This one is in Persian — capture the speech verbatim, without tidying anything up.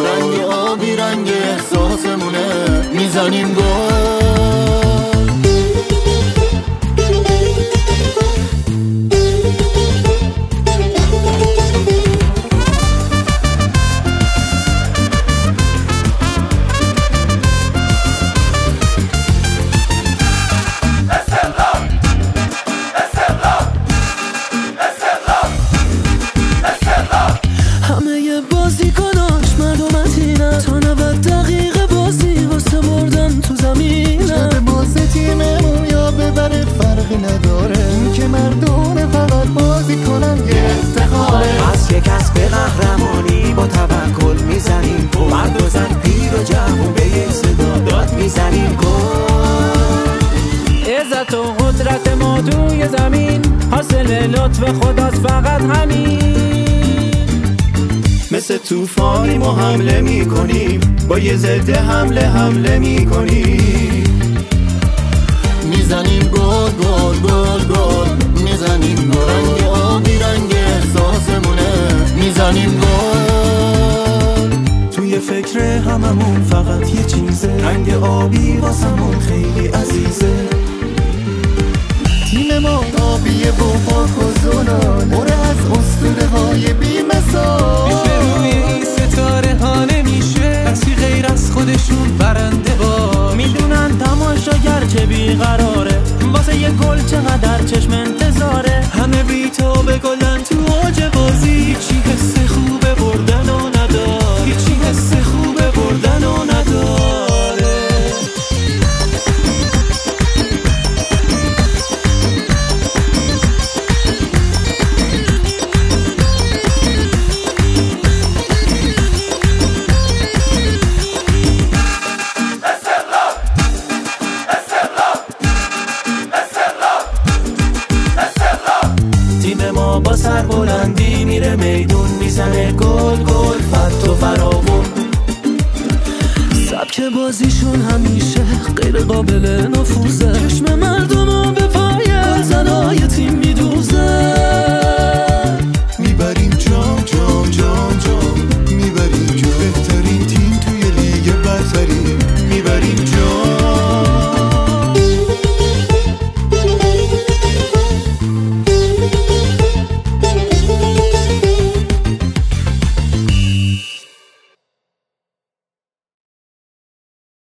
رنگ آبی رنگ احساسمونه میزنیم گل. قهرمانی با توکل میزنیم گل. مرد و زن پیر و جوون به یک صدا داد میزنیم گل. عزت و قدرت ما توی زمین حاصل لطف خداست فقط همین. مثل توفانی ما حمله میکنیم با یه ضد حمله حمله میکنیم. میزنیم گل گل گل گل میزنیم گل. رنگ آبی رنگ احساسمونه میزنیم گل. توی فکر هممون فقط یه چیزه، رنگ آبی واسمون خیلی عزیزه. تیم ما آبیه و پاک و زلال، پر از اسطوره های بی مثال. میشه روی این ستاره ها نمیشه کسی غیر از خودشون برنده با. میدونن تماشاگر چه بیقراره واسه یه گل چقدر چشم انتظاره. همه بی‌تاب گلن تو اوج بازی، هیچی حس خوبه بردن و نداره، هیچی حس خوبه بردن و نداره. با سر بلندی میره میدون میزنه گل گل فت و فراون. سبک بازیشون همیشه غیر قابل نفوذه، چشم مردمو به پای گلزنای تیم میدوزه.